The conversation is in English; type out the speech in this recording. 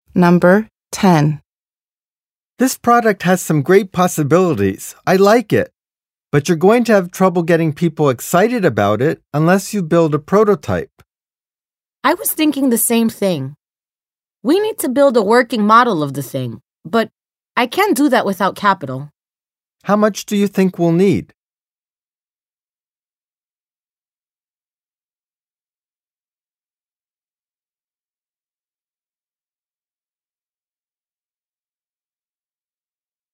Number 10. This product has some great possibilities. I like it. But you're going to have trouble getting people excited about it unless you build a prototype. I was thinking the same thing. We need to build a working model of the thing, but I can't do that without capital. How much do you think we'll need?